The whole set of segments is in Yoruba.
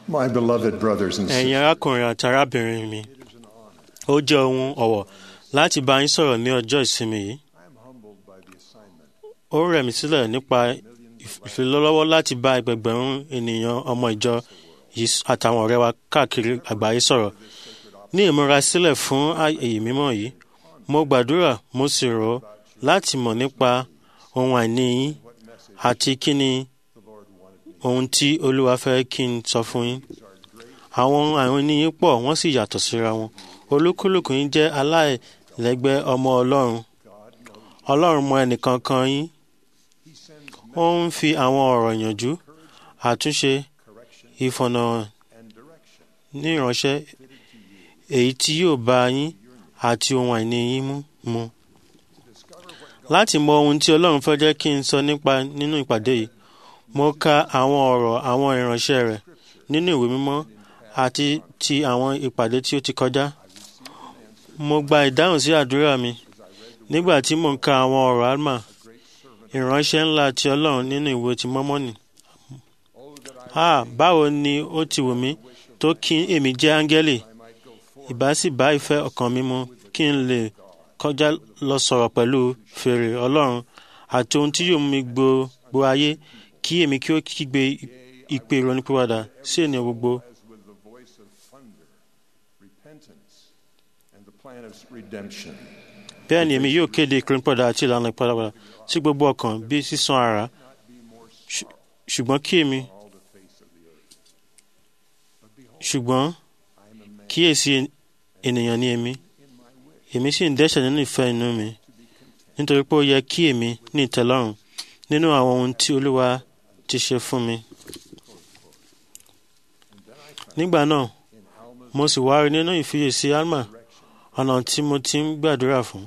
My beloved brothers and Ẹ̀yin sisters, arákùnrin àti arábìnrin mi, ó jẹ́ ohun ọ̀wọ̀ láti bá yín sọ̀rọ̀ ní ọjọ́ ìsinmi yìí. I am humbled by the assignment Ó rẹ̀ mí sílẹ̀ nípa ìfilọ́lọ́wọ́ láti bá ẹgbẹgbẹ̀rún ènìyàn ọmọ ìjọ yìí àtàwọn ọ̀rẹ́ wa káàkiri àgbáyé sọ̀rọ̀. Ní ìmúrasílẹ̀ fún ààyè mímọ́ yìí, mo gbàdúrà mo sì rò ó láti mọ̀ nípa ohun àìní yín àti kí ni ohun tí Olúwa fẹ́ kí n sọ fún yín. Àwọn ohun àìní yín pọ̀ wọ́n sì yàtọ̀ síra wọn. Olúkúlùkù yín jẹ́ aláìlẹ́gbẹ́ ọmọ Ọlọ́run. Ọlọ́run mọ ẹnìkankan yín. Ó ń fi àwọn ọ̀rọ̀ ìyànjú, àtúnṣe, ìfọ̀nàhàn ní ìránṣẹ́ èyí tí yóò bá yín àti ohun àìní yín mu. Láti mọ ohun tí Ọlọ́run fẹ́ jẹ́ kí n sọ nípa nínú ìpàdé yìí, mo ka àwọn ọ̀rọ̀ àwọn ìránṣẹ́ rẹ̀ nínú ìwé mímọ́ àti ti àwọn ìpàdé tí ó ti kọjá. Mo gba ìdáhùn sí àdúrà mi nígbà tí mo ń ka àwọn ọ̀rọ̀ Alma, ìránṣẹ́ ńlá ti Ọlọ́run nínú ìwé ti Mọ́mọ́nì. Báwo ni ó ti wù mí tó kí èmi jẹ́ áńgẹ́lì, ìbá sì bá ìfẹ́ ọkàn mi mu kí n lè kọjá lọ sọ̀rọ̀ pẹ̀lú fèrè Ọlọ́run àti ohun tí yóò mú mi gbogbo ayé kí èmi kí ó kígbe ìpè ìrònúpìwàdà sí ènìyàn gbogbo. as with the voice of thunder, repentance, and the plan of redemption. Bẹ́ẹ̀ ni èmi yóò kéde ìrònúpìwàdà àti ìlànà ìpadàbọ̀ sí gbogbo ọkàn bí sísan àrá. Ṣùgbọ́n kíyèsí ènìyàn ni èmi sì ń dẹ́ṣẹ̀ nínú ìfẹ́ inú mi, nítorí pé ó yẹ kí èmi ní ìtẹ́lọ́rùn nínú àwọn ohun tí Olúwa ti ṣe fún mi. Nígbà náà, mo sì wá rí nínú ìfiyèsí Alma ọ̀nà tí mo ti ń gbàdúrà fún.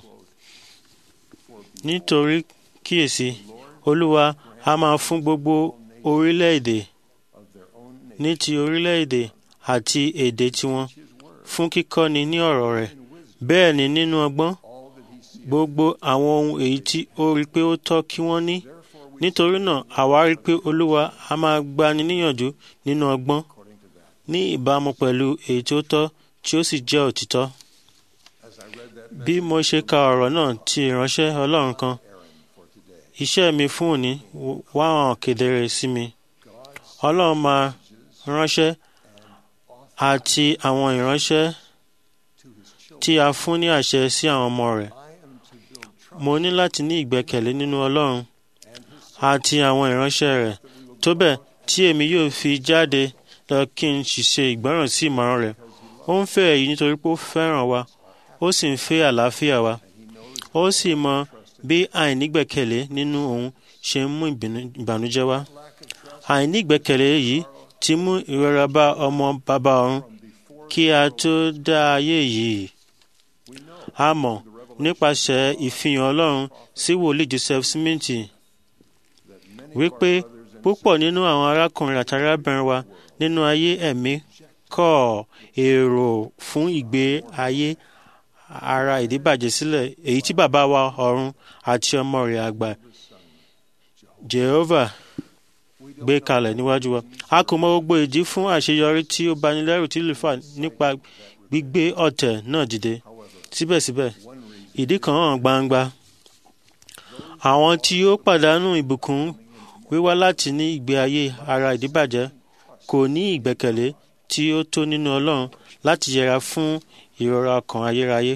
Nítorí kíyèsí, Olúwa a máa fún gbogbo orílẹ̀-èdè ní ti orílẹ̀-èdè àti èdè tiwọn fún kíkọ́ni ní ọ̀rọ̀ rẹ̀, bẹ́ẹ̀ ni nínú ọgbọ́n gbogbo àwọn ohun èyí tí ó rí pé ó tọ́ kí wọ́n ní. Nítorí náà, àwa rí pé Olúwa a máa gbani níyànjú nínú ọgbọ́n ní ìbámu pẹ̀lú èyí tí ó tọ́ tí ó sì jẹ́ òtítọ́. Bí mo ṣe ka ọ̀rọ̀ náà ti ìránṣẹ́ Ọlọ́run kan, iṣẹ́ mi fún òní wá hàn kedere sí mi. Ọlọ́run máa ránṣẹ́ àti àwọn ìránṣẹ́ tí a fún ní àṣẹ sí àwọn ọmọ rẹ̀. Mo ní láti ní ìgbẹ́kẹ̀lé nínú Ọlọ́run àti àwọn ìránṣẹ́ rẹ̀ tó bẹ́ẹ̀ tí èmi yóò fi jáde lọ kí n sì ṣe ìgbọ́ràn sí ìmọ̀ràn rẹ̀. Ó ń fẹ́ èyí nítorí pé ó fẹ́ràn wa, ó sì ń fẹ́ àlàáfíà wa. Ó sì mọ bí àìnígbẹ́kẹ̀lé nínú òun ṣe ń mú ìbànújẹ́ wá. Àìnígbẹ́kẹ̀lé yìí ti mú ìrora bá ọmọ bàbá ọ̀run kí a tó dá ayé yìí. A mọ̀ nípasẹ̀ ìfihàn Ọlọ́run sí wòlíì Joseph Smith wípé púpọ̀ nínú àwọn arákùnrin àti arábìnrin wa nínú ayé ẹ̀mí kọ̀ èrò fún ìgbé ayé ara ìdíbàjẹ́ sílẹ̀ èyí tí bàbá wa ọ̀run àti ọmọ rẹ̀ àgbà Jehovah gbé kalẹ̀ níwájú wa. A kò mọ gbogbo ìdí fún àṣeyọrí tí ó banilẹ́rù tí lè fà nípa gbígbé ọ̀tẹ̀ náà dìde. Síbẹ̀síbẹ̀, ìdí kan hàn gbangba. Àwọn tí ó pàdánù ìbùkún wíwá láti ní ìgbé ayé ara ìdíbàjẹ́ kò ní ìgbẹ́kẹ̀lé tí ó tó nínú Ọlọ́run láti yẹra fún ìrora ọkàn ayérayé.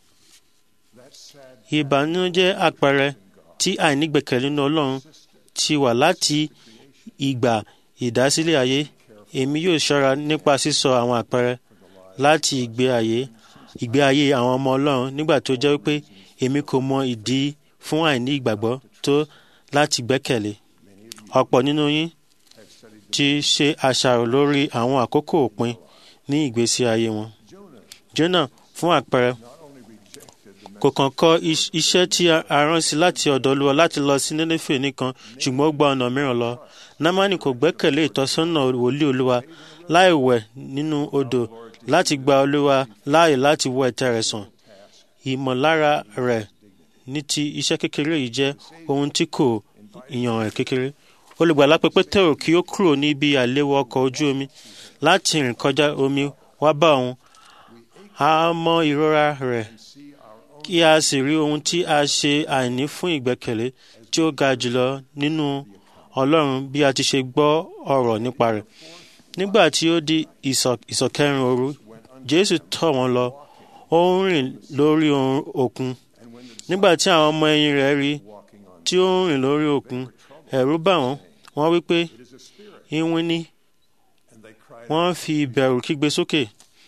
Ìbànújẹ́ àpẹẹrẹ tí àìnígbẹ́kẹ̀lé nínú Ọlọ́run ti wà láti ìgbà ìdásílẹ̀ ayé. Èmi yóò ṣọ́ra nípa sísọ àwọn àpẹẹrẹ láti ìgbé ayé àwọn ọmọ Ọlọ́run nígbà tó jẹ́ pé èmi kò mọ ìdí fún àìní ìgbàgbọ́ tó láti gbẹ́kẹ̀lé. Ọ̀pọ̀ nínú yín ti ṣe àṣàrò lórí àwọn àkókò òpin ní ìgbésí ayé wọn. Jónà, fún àpẹẹrẹ, kò kàn kọ̀ iṣẹ́ tí a rán sí láti ọ̀dọ̀ Olúwa láti lọ sí Nénéfè nìkan, ṣùgbọ́n ó gba ọ̀nà mìíràn lọ. Námánì kò gbẹ́kẹ̀lé ìtọ́sọ́nà wòlíì Olúwa láì wẹ̀ nínú odò láti gba Olúwa láàyè láti wọ ẹ̀tẹ̀ rẹ̀ sàn. Ìmọ̀lára rẹ̀ ní ti iṣẹ́ kékeré yìí jẹ́ ohun tí kò yàn ẹ̀ kékeré. olùgbàlà pé Pétérù kí ó kúrò níbi àléwu ọkọ̀ ojú omi láti rìn kọjá omi wá bá òun. A mọ ìrora rẹ̀ kí a sì rí ohun tí a ṣe àìní fún ìgbẹ́kẹ̀lé tí ó ga jùlọ nínú Ọlọ́run bí a ti ṣe gbọ́ ọ̀rọ̀ nípa rẹ̀. Nígbà tí ó di ìsọ̀kẹrin òru, Jésù tọ̀ wọ́n lọ, ó ń rìn lórí òkun. Nígbà tí àwọn ọmọ ẹ̀yìn rẹ̀ rí tí ó ń rìn lórí òkun, ẹ̀rù bà wọ́n. Wọ́n wí pé, iwin ni. Wọ́n fi ìbẹ̀rù kígbe sókè.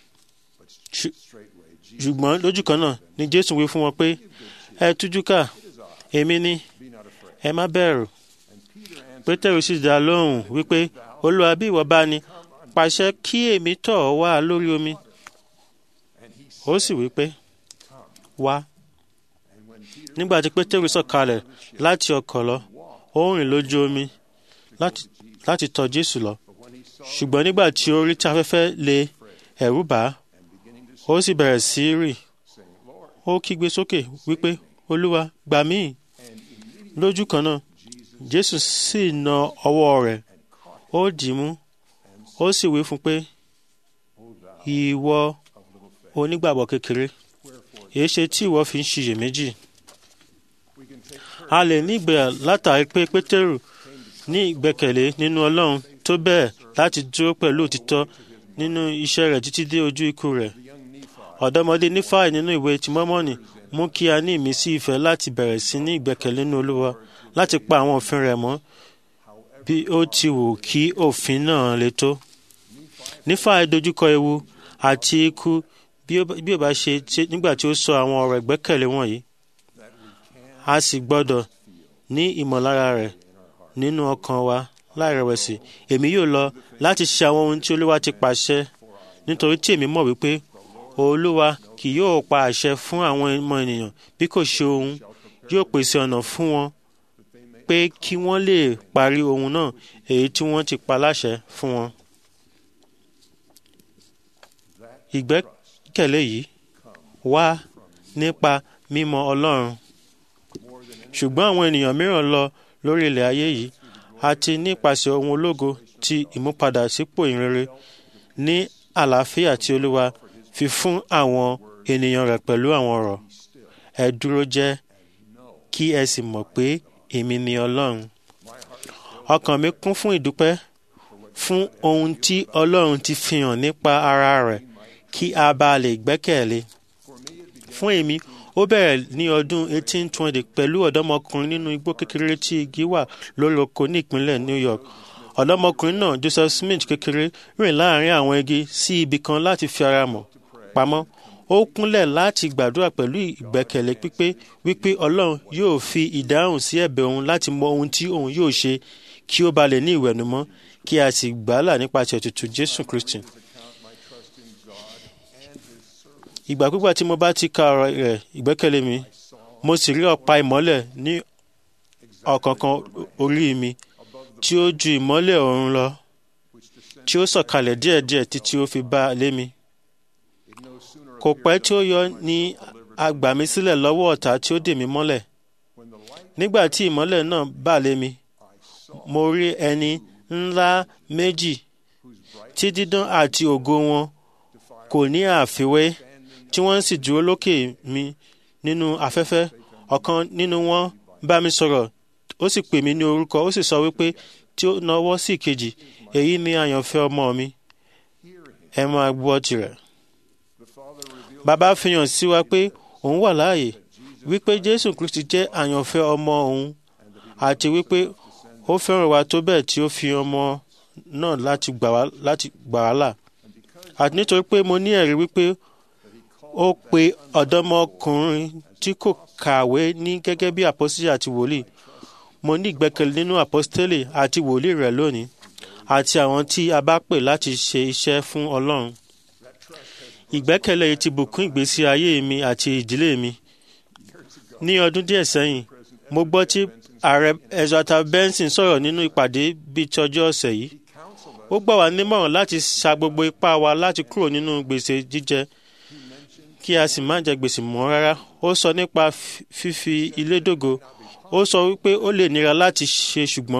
Ṣùgbọ́n lójú kan náà ni Jésù wí fún wọn pé, ẹ tújú ká, èmi ni, ẹ má bẹ̀rù. Pétérù sì dá lóhùn wípé, Olúwa, bí ìwọ bá ní, pàṣẹ kí èmi tọ̀ ọ́ wá lórí omi. Ó sì wí pé, wá. Nígbà tí Pétérù sọ̀kalẹ̀ láti ọkọ̀ lọ, ó rìn lójú omi láti tọ̀ Jésù lọ. Ṣùgbọ́n nígbà tí ó rí tí afẹ́fẹ́ le, ẹ̀rù bà á, ó sì bẹ̀rẹ̀ sí í rì. Ó kígbe sókè wípé, Olúwa, gbà mí. Lójú kan náà, Jésù sì na ọwọ́ rẹ̀, ó dì í mú, ó sì wí fún un pé, ìwọ onígbàgbọ́ kékeré, èéṣe tí ìwọ fi ń ṣiyèméjì? A lè ní ìgboyà látàrí pé Pétérù ní ìgbẹ́kẹ̀lé nínú Ọlọ́run tó bẹ́ẹ̀ láti dúró pẹ̀lú òtítọ́ nínú iṣẹ́ rẹ̀ títí dé ojú ikú rẹ̀. Ọ̀dọ́mọdé Nífàì nínú ìwé ti Mọ́mọ́nì mú kí a ní ìmísí ìfẹ́ láti bẹ̀rẹ̀ sí ní ìgbẹ́kẹ̀lé nínú Olúwa, láti pa àwọn òfin rẹ̀ mọ́ bí ó ti wù kí òfin náà le tó. Nífàì dojúkọ ewu àti ikú bí ó bá ṣe nígbà tí ó sọ àwọn ọ̀rọ̀ ìgbẹ́kẹ̀lé wọ̀nyí. A sì gbọ́dọ̀ ní ìmọ̀lára rẹ̀ nínú ọkàn wa láìrẹ̀wẹ̀sì. Èmi yóò lọ láti ṣe àwọn ohun tí Olúwa ti pàṣẹ, nítorí tí èmi mọ̀ wípé Olúwa kì yóò pa àṣẹ fún àwọn ọmọ ènìyàn bí kò ṣe òun yóò pèsè ọ̀nà fún wọn pé kí wọ́n lè parí ohun náà èyí tí wọ́n ti pa láṣẹ fún wọn. Ìgbẹ́kẹ̀lé yìí wá nípa mímọ̀ Ọlọ́run. Ṣùgbọ́n àwọn ènìyàn mìíràn lọ lórí ilẹ̀ ayé yìí àti nípasẹ̀ ohun ológo ti ìmúpadà sípò ìrere ní àlàáfíà tí Olúwa fi fún àwọn ènìyàn rẹ̀ pẹ̀lú àwọn ọ̀rọ̀. Ẹ dúró jẹ́ kí ẹ sì mọ̀ pé èmi ni Ọlọ́run. Ọkàn mi kún fún ìdúpẹ́ fún ohun tí Ọlọ́run ti fi hàn nípa ara rẹ̀ kí a bá lè gbẹ́kẹ̀lé. Fún èmi, ó bẹ̀rẹ̀ ní ọdún 1820 pẹ̀lú ọ̀dọ́mọkùnrin nínú igbó kékeré tí igi wà lórí oko ní ìpínlẹ̀ New York. Ọ̀dọ́mọkùnrin náà, Joseph Smith kékeré, rìn láàrin àwọn igi sí ibì kan láti fi ara pamọ́. Ó kúnlẹ̀ láti gbàdúrà pẹ̀lú ìgbẹ́kẹ̀lé pípé wípé Ọlọ́run yóò fi ìdáhùn sí ẹ̀bẹ̀ òun láti mọ ohun tí òun yóò ṣe kí ó ba lè ní ìwẹ̀nùmọ́ kí a sì gbàlà nípasẹ̀ ètùtù Jésù Kristi. Ìgbàkúgbà tí mo bá ti ka ọ̀rọ̀ rẹ̀ ìgbẹ́kẹ̀lé mi, mo sì rí ọ̀pá ìmọ́lẹ̀ ní ọ̀kánkán orí mi tí ó ju ìmọ́lẹ̀ oòrùn lọ, tí ó sọ̀kalẹ̀ díẹ̀díẹ̀ títí ó fi bá lé mi. Kò pẹ́ tí ó yọ ní a gbà mí sílẹ̀ lọ́wọ́ ọ̀tá tí ó dè mí mọ́lẹ̀. Nígbà tí ìmọ́lẹ̀ náà bà lé mi, mo rí ẹni ńlá méjì tí dídán àti ògo wọn kò ní àfiwé, tí wọ́n sì dúró lókè mi nínú afẹ́fẹ́. Ọ̀kan nínú wọn bá mi sọ̀rọ̀, ó sì pè mí ní orúkọ, ó sì sọ wípé tí ó nawọ́ sí ìkejì, èyí ni àyànfẹ́ ọmọ mi, ẹ máa gbọ́ tirẹ̀. Bàbá fi hàn sí wa pé òun wà láàyè, wípé Jésù Kristi jẹ́ àyànfẹ́ ọmọ òun, àti wípé ó fẹ́ràn wa tó bẹ́ẹ̀ tí ó fi ọmọ náà láti gbà wá là. Àti nítorí pé mo ní ẹ̀rí wípé ó pe ọ̀dọ́mọkùnrin tí kò kàwé ní gẹ́gẹ́ bí àpọ́sítélì àti wòlíì. Mo ní ìgbẹ́kẹ̀lé nínú àpọ́sítélì àti wòlíì rẹ̀ lónìí, àti àwọn tí a bá pè láti ṣe iṣẹ́ fún Ọlọ́run. Ìgbẹ́kẹ̀lé yìí ti bùkún ìgbésí ayé mi àti ìdílé mi. Ní ọdún díẹ̀ sẹ́yìn, mo gbọ́ tí ààrẹ Ezra Benson sọ̀rọ̀ nínú ìpàdé bíi ti ọjọ́ ọ̀sẹ̀ yìí. Ó gbà wá nímọ̀ràn láti sa gbogbo ipá wa láti kúrò nínú gbèsè jíjẹ kí a sì má jẹ gbèsè mọ́ rárá. Ó sọ nípa fífi ilé dógò. Ó sọ wípé ó lè nira láti ṣe, ṣùgbọ́n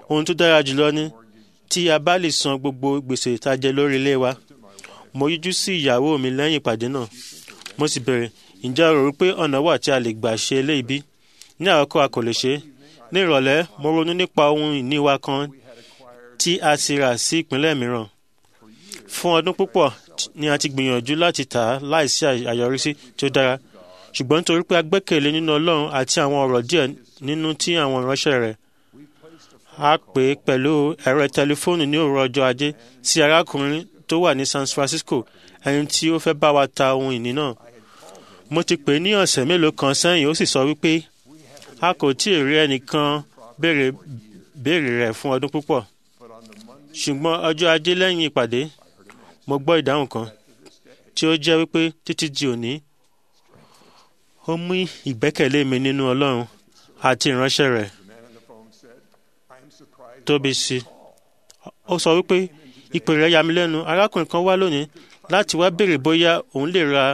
ohun tó dára jùlọ ni tí a bá lè san gbogbo gbèsè tá a jẹ lórí ilé wa. Mo yíjú sí ìyàwó mi lẹ́yìn ìpàdé náà. Mo sì béèrè, ǹjẹ́ o rò pé ọ̀nà wà tí a lè gbà ṣe eléyìí bí? Ní àkọ́kọ́ a kò lè ṣe é. Ní ìrọ̀lẹ́ mo ronú nípa ohun ìní wa kan tí a ti rà sí ìpínlẹ̀ mìíràn. Fún ọdún púpọ̀ ni a ti gbìyànjú láti tà á láìsí àyọrísí tí ó dára. Ṣùgbọ́n nítorí pé a gbẹ́kẹ̀lé nínú Ọlọ́run àti àwọn ọ̀rọ̀ díẹ̀ nínú tí àwọn ìránṣẹ́ rẹ̀, a pè é pẹ̀lú ẹ̀rọ tẹlifóònù ní òwúrọ̀ ọjọ́ Ajé sí arákùnrin tó wà ní San Francisco, ẹni tí ó fẹ́ bá wa ta ohun ìní náà. Mo ti pè é ní ọ̀sẹ̀ mélòó kan sẹ́yìn, ó sì sọ wípé a kò tí ì rí ẹnìkan béèrè rẹ̀ fún ọdún púpọ̀. Ṣùgbọ́n ọjọ́ Ajé lẹ́yìn ìpàdé, mo gbọ́ ìdáhùn kan tí ó jẹ́ wípé títí di òní, ó mú ìgbẹ́kẹ̀lé mi nínú Ọlọ́run àti ìránṣẹ́ rẹ̀ tóbi sí. Ó sọ wípé ìpè rẹ̀ yà mí lẹ́nu. Arákùnrin kan wá lónìí láti wá béèrè bóyá òun lè ra.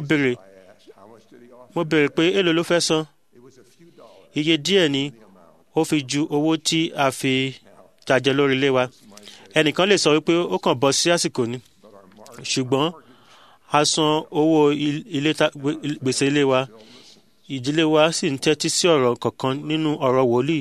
Mo béèrè pé èló ló fẹ́ san. Iye díẹ̀ ni ó fi ju owó tí a fi jàjẹ lórí ilé wa. Ẹnìkan lè sọ wípé ó kàn bọ́ sí àsìkò ni, ṣùgbọ́n a san owó gbèsè ilé wa. Ìdílé wa sì ń tẹ́tí sí ọ̀rọ̀ kọ̀ọ̀kan nínú ọ̀rọ̀ wòlíì,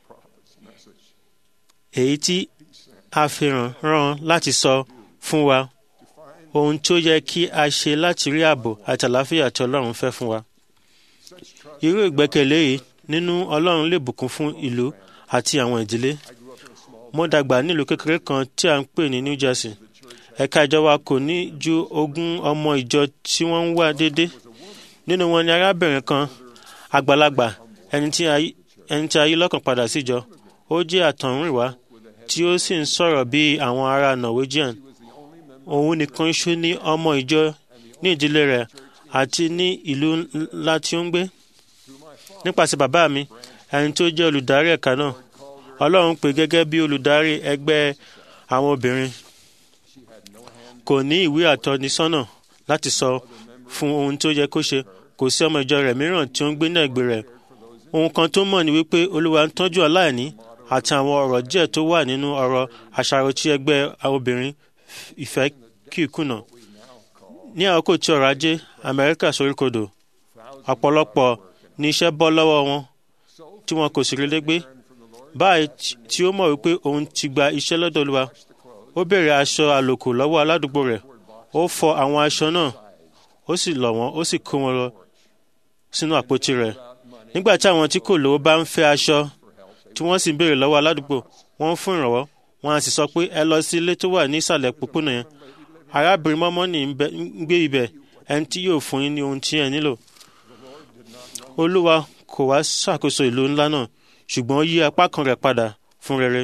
èyí tí a fi rán láti sọ fún wa ohun tí ó yẹ kí a ṣe láti rí ààbò àti àlàáfíà tí Ọlọ́run fẹ́ fún wa. Irú ìgbẹ́kẹ̀lé yìí nínú Ọlọ́run lè bùkún fún ìlú àti àwọn ìdílé. Mo dàgbà nílùú kékeré kan tí a ń pè ní New Jersey. Ẹ̀ka ìjọ wa kò ní ju 20 ọmọ ìjọ tí wọ́n ń wá déédéé. Nínú wọn ni arábìnrin kan àgbàlagbà, ẹni tí a yí lọ́kàn padà síjọ. Ó jẹ́ àtọ̀húnrìnwá tí ó sì ń sọ̀rọ̀ bí àwọn ará Norwegian. Òun nìkan ṣó ní ọmọ ìjọ ní ìdílé rẹ̀ àti ní ìlú ńlá tí ó ń gbé. Nípasẹ̀ bàbá mi, ẹni tó jẹ́ olùdarí ẹ̀ka náà, Ọlọ́run pè gẹ́gẹ́ bí olùdarí ẹgbẹ́ àwọn obìnrin. Kò ní ìwé àtọ́nisọ́nà láti sọ fún ohun tó yẹ kó ṣe. Kò sí ọmọ ìjọ rẹ̀ mìíràn tí ó ń gbé ní ẹ̀gbẹ́ rẹ̀. Ohun kan tó mọ̀ ni wípé Olúwa ń tọ́jú aláìní àti àwọn ọ̀rọ̀ díẹ̀ tó wà nínú ọ̀rọ̀ àṣàrò tí ẹgbẹ́ àwọn obìnrin ìfẹ́ kì í kùnà. Ní àkókò tí ọrọ̀ ajé Amẹ́ríkà soríkodò, ọ̀pọ̀lọpọ̀ ní iṣẹ́ bọ́ lọ́wọ́ wọn tí wọn kò sì rí légbé. Báyìí tí ó mọ̀ wípé òun ti gba iṣẹ́ lọ́dọ̀ Olúwa, ó béèrè aṣọ àlòkù lọ́wọ́ aládùúgbò rẹ̀. Ó fọ àwọn aṣọ náà, ó sì lọ̀ wọ́n, ó sì kó wọn lọ sínú àpótí rẹ̀. Nígbà tí àwọn tí kò lówó bá ń fẹ́ aṣọ tí wọ́n sì ń béèrè lọ́wọ́ aládùúgbò, wọ́n ń fún ìrànwọ́. Wọ́n á sì sọ pé ẹ lọ sí ilé tó wà ní ìsàlẹ̀ pópónà yẹn. Arábìnrin mọ́mọ́nì ń gbé ibẹ̀, ẹni tí yóò fún yín ní ohun tí ẹ nílò. Olúwa kò wá ṣàkóso ìlú ńlá náà, ṣùgbọ́n ó yí apá kan rẹ̀ padà fún rere.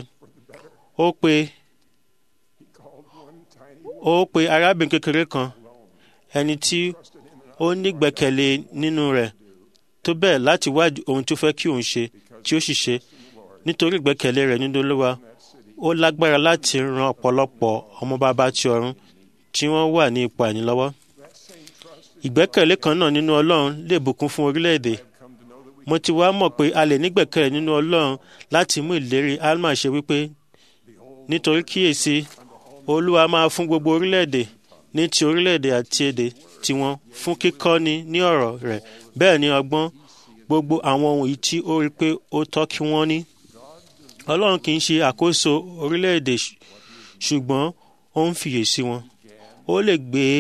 Ó pe arábìnrin kékeré kan, ẹni tí ó nígbẹ́kẹ̀lé nínú rẹ̀ tó bẹ́ẹ̀ láti wá ohun tó fẹ́ kí òun ṣe, tí ó sì ṣe. Nítorí ìgbẹ́kẹ̀lé rẹ̀ nínú Olúwa, ó lágbára láti ran ọ̀pọ̀lọpọ̀ ọmọ bàbá ti ọ̀run tí wọ́n wà ní ipò àìnílọ́wọ́. Ìgbẹ́kẹ̀lé kan náà nínú Ọlọ́run lè bùkún fún orílẹ̀-èdè. Mo ti wá mọ̀ pé a lè nígbẹ́kẹ̀lé nínú Ọlọ́run láti mú ìlérí Alma ṣe wípé, nítorí kíyèsí, Olúwa máa fún gbogbo orílẹ̀-èdè ní ti orílẹ̀-èdè àti èdè tiwọn fún kíkọ́ni ní ọ̀rọ̀ rẹ̀, bẹ́ẹ̀ ni ọgbọ́n gbogbo àwọn ohun yìí tí ó rí pé ó tọ́ kí wọ́n ní. Ọlọ́run kì í ṣe àkóso orílẹ̀-èdè, ṣùgbọ́n ó ń fiyèsí wọn. Ó lè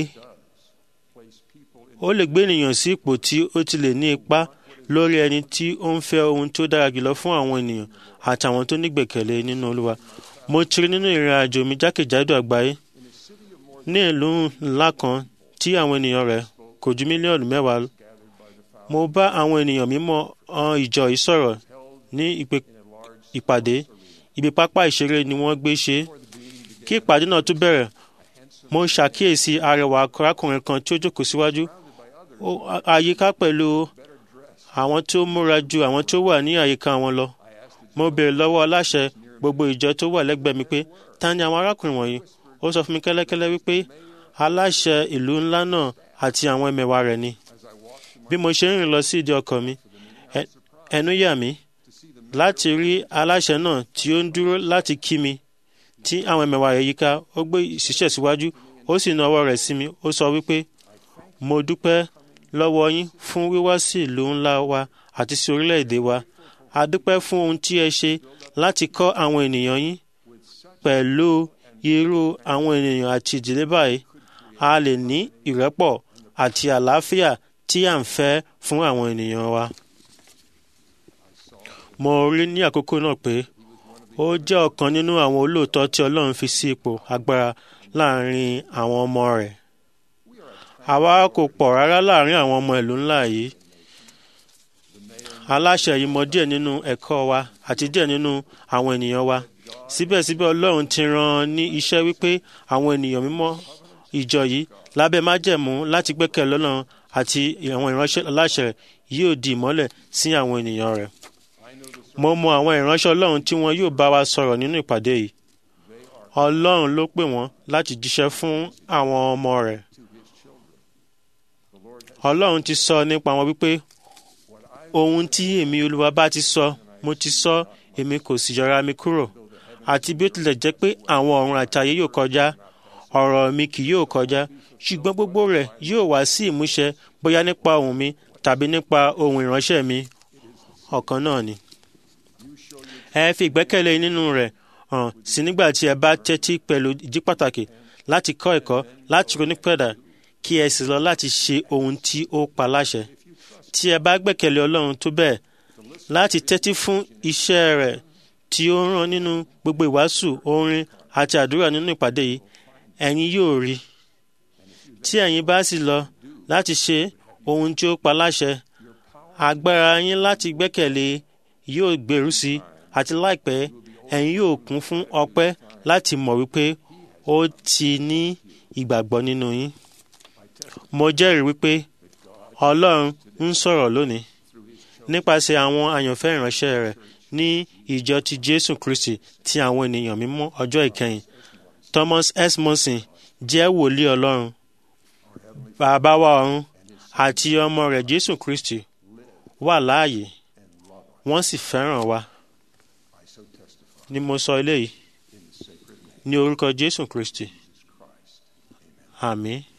gbé ènìyàn sí ipò tí ó ti lè ní ipá lórí ẹni tí ó ń fẹ́ ohun tó dára jùlọ fún àwọn ènìyàn àti àwọn tó nígbẹ̀kẹ̀lé nínú Olúwa. Mo ti rí nínú ìrìn àjò mi jákèjádò àgbáyé, ní ìlú ńlá kan tí àwọn ènìyàn rẹ̀ kò ju mílíọ̀nù 10. Mo bá àwọn ènìyàn mímọ́ ìjọ yìí sọ̀rọ̀ ní ìpàdé. Ibi pápá ìṣeré ni wọ́n gbé ṣe. Kí ìpàdé náà tó bẹ̀rẹ̀, mo ṣàkíyèsí arẹwà arákùnrin kan tí ó jókòó síwájú, àyíká pẹ̀lú àwọn tó múra ju àwọn tó wà ní àyíká wọn lọ. Mo béèrè lọ́wọ́ aláṣẹ gbogbo ìjọ tó wà lẹ́gbẹ̀ẹ́ mi pé, ta ni àwọn arákùnrin wọ̀nyí? Ó sọ fún mi kẹ́lẹ́kẹ́lẹ́ wípé aláṣẹ ìlú ńlá náà àti àwọn ẹmẹ̀wà rẹ̀ ni. Bí mo ṣe ń rìn lọ sí ìdí ọkọ̀ mi, ẹnu yà mí láti rí aláṣẹ náà tí ó ń dúró láti kí mi tí àwọn ẹmẹ̀wà rẹ̀ yíká. Ó gbé ìṣísẹ̀ síwájú, ó sì na ọwọ́ rẹ̀ sí mi. Ó sọ wípé, mo dúpẹ́ lọ́wọ́ yín fún wíwá sí ìlú ńlá wa àti sí orílẹ̀-èdè wa. A dúpẹ́ fún ohun tí ẹ ṣe láti kọ́ àwọn ènìyàn yín. Pẹ̀lú irú àwọn ènìyàn àti ìdílé báyìí, a lè ní ìrẹ́pọ̀ àti àlàáfíà tí à ń fẹ́ fún àwọn ènìyàn wa. Mo rí ní àkókò náà pé ó jẹ́ ọ̀kan nínú àwọn olóòótọ́ tí Ọlọ́run fi sí ipò agbára láàrin àwọn ọmọ rẹ̀. Àwa kò pọ̀ rárá láàrin àwọn ọmọ ìlú ńlá yìí. Aláṣẹ yìí mọ díẹ̀ nínú ẹ̀kọ́ wa àti díẹ̀ nínú àwọn ènìyàn wa. Síbẹ̀síbẹ̀ Ọlọ́run ti rán ní iṣẹ́ wípé àwọn ènìyàn mímọ́ ìjọ yìí lábẹ́ májẹ̀mú láti gbẹ́kẹ̀lé Ọlọ́run àti àwọn ìránṣẹ́ aláṣẹ yóò di ìmọ́lẹ̀ sí àwọn ènìyàn rẹ̀. Mo mọ àwọn ìránṣẹ́ Ọlọ́run tí wọn yóò bá wa sọ̀rọ̀ nínú ìpàdé yìí. Ọlọ́run ló pè wọ́n láti jíṣẹ́ fún àwọn ọmọ rẹ̀. Ọlọ́run ti sọ nípa wọn wípé ohun tí èmi Olúwa bá ti sọ, mo ti sọ, èmi kò sì yọra mi kúrò. Àti bí ó tilẹ̀ jẹ́ pé àwọn ọ̀run àti ayé yóò kọjá, ọ̀rọ̀ mi kì yóò kọjá, ṣùgbọ́n gbogbo rẹ̀ yóò wá sí ìmúṣẹ, bóyá nípa ohùn mi tàbí nípa ohùn ìránṣẹ́ mi. Ọ̀kan náà ni. Ẹ fi ìgbẹ́kẹ̀lé nínú rẹ̀ hàn sí nígbà tí ẹ bá tẹ́tí pẹ̀lú ìdí pàtàkì láti kọ́ ẹ̀kọ́, láti ronúpìwàdà, kí ẹ sì lọ láti ṣe ohun tí ó pa láṣẹ. Tí ẹ bá gbẹ́kẹ̀lé Ọlọ́run tó bẹ́ẹ̀ láti tẹ́tí fún iṣẹ́ rẹ̀ tí ó rán nínú gbogbo ìwàásù, orin àti àdúrà nínú ìpàdé yìí, ẹ̀yin yóò rí. Tí ẹ̀yin bá sì lọ láti ṣe ohun tí ó pa láṣẹ, agbára yín láti gbẹ́kẹ̀lé yóò gbèrú sí, àti láìpẹ́ ẹ̀yin yóò kún fún ọpẹ́ láti mọ̀ wípé ó ti ní ìgbàgbọ́ nínú yín. Mo jẹ́rìí wípé Ọlọ́run ń sọ̀rọ̀ lónìí nípasẹ̀ àwọn àyànfẹ́ ìránṣẹ́ rẹ̀ ní ìjọ ti Jésù Kristi ti àwọn ènìyàn mímọ́ ọjọ́ ìkẹyìn. Thomas S. Monson jẹ́ wòlíì Ọlọ́run, Bàbá wa ọ̀run àti ọmọ rẹ̀ Jésù Kristi wà láàyè, wọ́n sì fẹ́ràn wa. Ni mo sọ eléyìí ní orúkọ Jésù Kristi. Àmín.